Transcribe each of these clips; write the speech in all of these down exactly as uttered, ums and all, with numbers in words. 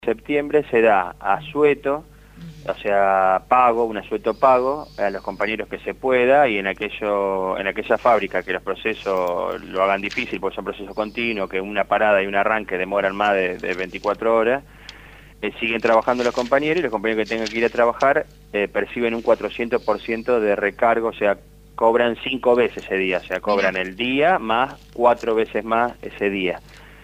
Septiembre se da asueto, o sea, pago, un asueto pago a los compañeros que se pueda, y en aquello, en aquella fábrica que los procesos lo hagan difícil, porque son procesos continuos, que una parada y un arranque demoran más de, de veinticuatro horas, eh, siguen trabajando los compañeros, y los compañeros que tengan que ir a trabajar eh, perciben un cuatrocientos por ciento de recargo, o sea, cobran cinco veces ese día, o sea, cobran el día más cuatro veces más ese día.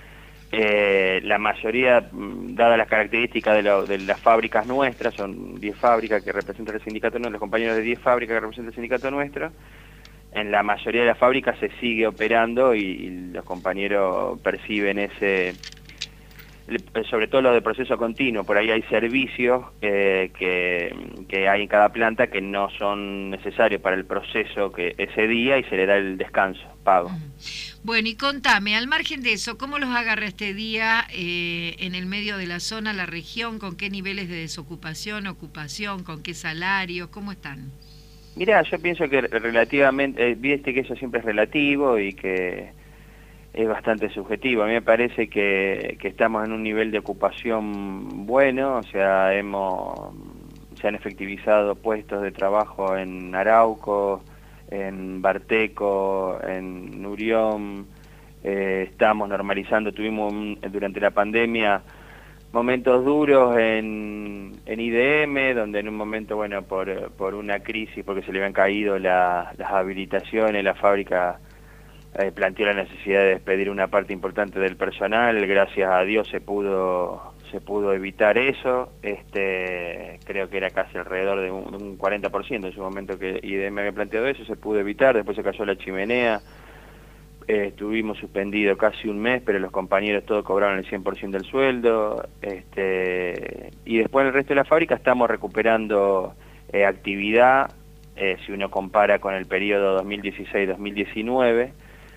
Eh, la mayoría, dadas las características de, lo, de las fábricas nuestras, son diez fábricas que representan el sindicato, los compañeros de diez fábricas que representan el sindicato nuestro, en la mayoría de las fábricas se sigue operando y, y los compañeros perciben ese, sobre todo los de proceso continuo. Por ahí hay servicios eh, que, que hay en cada planta que no son necesarios para el proceso que ese día, y se le da el descanso, pago. Bueno, y contame, al margen de eso, ¿cómo los agarra este día eh, en el medio de la zona, la región? ¿Con qué niveles de desocupación, ocupación, con qué salarios? ¿Cómo están? Mirá, yo pienso que relativamente, eh, viste que eso siempre es relativo y que es bastante subjetivo. A mí me parece que, que estamos en un nivel de ocupación bueno, o sea, hemos, se han efectivizado puestos de trabajo en Arauco, en Barteco, en Nurión, eh, estamos normalizando, tuvimos un, durante la pandemia momentos duros en, en I D M, donde en un momento, bueno, por, por una crisis, porque se le habían caído la, las habilitaciones, la fábrica eh, planteó la necesidad de despedir una parte importante del personal. Gracias a Dios se pudo se pudo evitar eso. Este creo que era casi alrededor de un, un cuarenta por ciento en su momento que I D M había planteado eso, se pudo evitar. Después se cayó la chimenea, eh, estuvimos suspendidos casi un mes, pero los compañeros todos cobraron el cien por ciento del sueldo. Este y después en el resto de la fábrica estamos recuperando eh, actividad, eh, si uno compara con el periodo dos mil dieciséis dos mil diecinueve.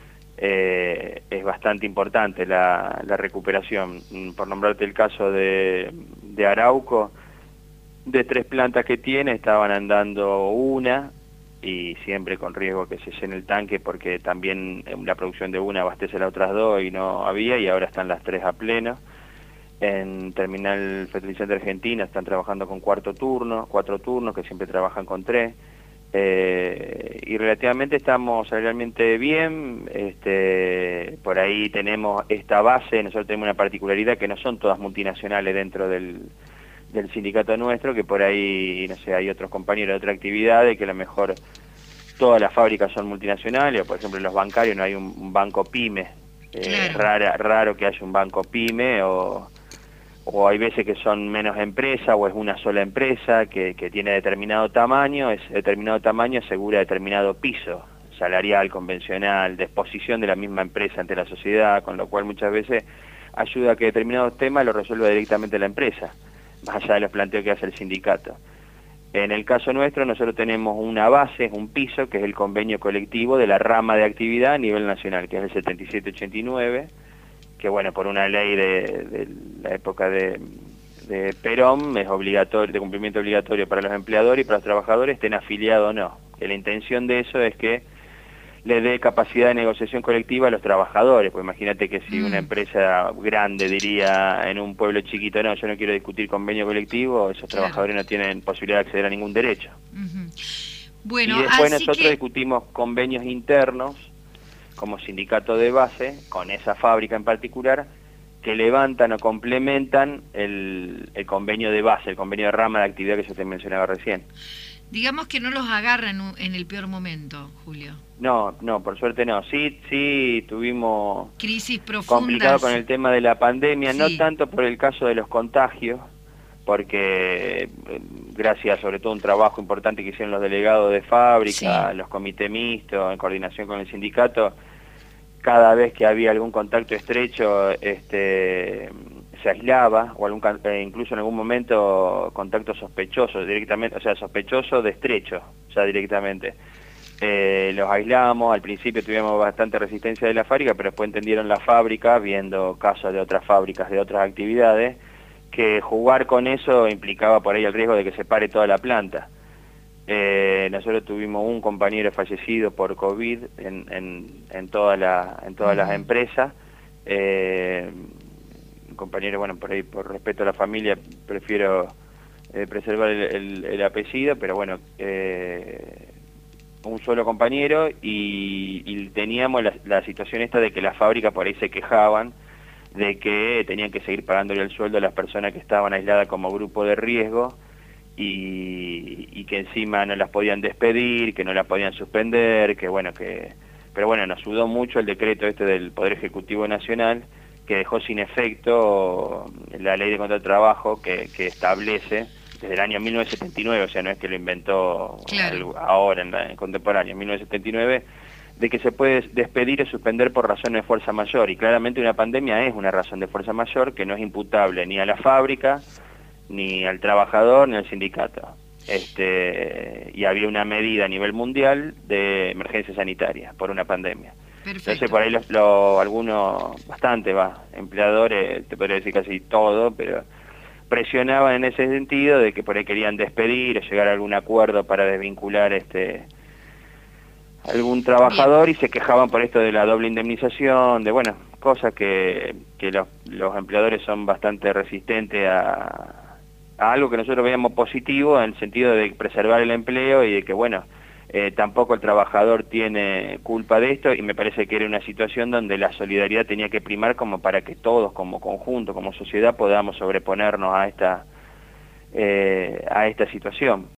Eh, es bastante importante la, la recuperación. Por nombrarte el caso de, de Arauco, de tres plantas que tiene, estaban andando una, y siempre con riesgo que se llene el tanque, porque también la producción de una abastece a las otras dos y no había, y ahora están las tres a pleno. En Terminal Fertilizante Argentina están trabajando con cuarto turno, cuatro turnos, que siempre trabajan con tres. Eh, y relativamente estamos realmente bien. Este, por ahí tenemos esta base. Nosotros tenemos una particularidad, que no son todas multinacionales dentro del, del sindicato nuestro, que por ahí, no sé, hay otros compañeros de otras actividades que a lo mejor todas las fábricas son multinacionales, o por ejemplo en los bancarios no hay un, un banco pyme. Eh, Claro. rara, raro que haya un banco pyme, o o hay veces que son menos empresas, o es una sola empresa que, que tiene determinado tamaño, ese determinado tamaño asegura determinado piso salarial, convencional, de exposición de la misma empresa ante la sociedad, con lo cual muchas veces ayuda a que determinados temas lo resuelva directamente la empresa, más allá de los planteos que hace el sindicato. En el caso nuestro, nosotros tenemos una base, un piso, que es el convenio colectivo de la rama de actividad a nivel nacional, que es el setenta y siete ochenta y nueve, que bueno, por una ley de, de la época de, de Perón, es obligatorio, de cumplimiento obligatorio para los empleadores y para los trabajadores, estén afiliados o no. Que la intención de eso es que le dé capacidad de negociación colectiva a los trabajadores, pues imagínate que si mm. una empresa grande diría en un pueblo chiquito, no, yo no quiero discutir convenio colectivo, esos claro. trabajadores no tienen posibilidad de acceder a ningún derecho. Uh-huh. Bueno, y después nosotros que... discutimos convenios internos, como sindicato de base, con esa fábrica en particular, que levantan o complementan el, el convenio de base, el convenio de rama de actividad que yo te mencionaba recién. Digamos que no los agarran en el peor momento, Julio. No, no, por suerte no. Sí, sí tuvimos crisis profundas, complicado con el tema de la pandemia, sí. No tanto por el caso de los contagios, porque gracias sobre todo a un trabajo importante que hicieron los delegados de fábrica, sí. los comités mixtos, en coordinación con el sindicato, cada vez que había algún contacto estrecho este, se aislaba, o algún, incluso en algún momento contacto sospechoso directamente, o sea, sospechoso de estrecho, ya directamente. Eh, los aislamos, al principio tuvimos bastante resistencia de la fábrica, pero después entendieron la fábrica, viendo casos de otras fábricas, de otras actividades, que jugar con eso implicaba por ahí el riesgo de que se pare toda la planta. Eh, nosotros tuvimos un compañero fallecido por COVID en, en, en, toda la, en todas uh-huh. las empresas. Eh, compañero, bueno, por ahí por respeto a la familia prefiero eh, preservar el, el, el apellido, pero bueno, eh, un solo compañero y, y teníamos la, la situación esta de que las fábricas por ahí se quejaban de que tenían que seguir pagándole el sueldo a las personas que estaban aisladas como grupo de riesgo y, y que encima no las podían despedir, que no las podían suspender, que bueno, que... Pero bueno, nos ayudó mucho el decreto este del Poder Ejecutivo Nacional, que dejó sin efecto la ley de contrato de trabajo que, que establece desde el año mil novecientos setenta y nueve, o sea, no es que lo inventó claro. ahora en la en contemporánea, en mil novecientos setenta y nueve, de que se puede despedir o suspender por razones de fuerza mayor, y claramente una pandemia es una razón de fuerza mayor que no es imputable ni a la fábrica, ni al trabajador, ni al sindicato. Este, y había una medida a nivel mundial de emergencia sanitaria por una pandemia. Perfecto. Entonces por ahí los, los, algunos, bastante va, empleadores, te podría decir casi todo, pero presionaban en ese sentido de que por ahí querían despedir o llegar a algún acuerdo para desvincular este algún trabajador. Bien. Y se quejaban por esto de la doble indemnización, de bueno, cosas que, que los, los empleadores son bastante resistentes a, a algo que nosotros veíamos positivo en el sentido de preservar el empleo y de que bueno, Eh, tampoco el trabajador tiene culpa de esto, y me parece que era una situación donde la solidaridad tenía que primar como para que todos como conjunto, como sociedad, podamos sobreponernos a esta, eh, a esta situación.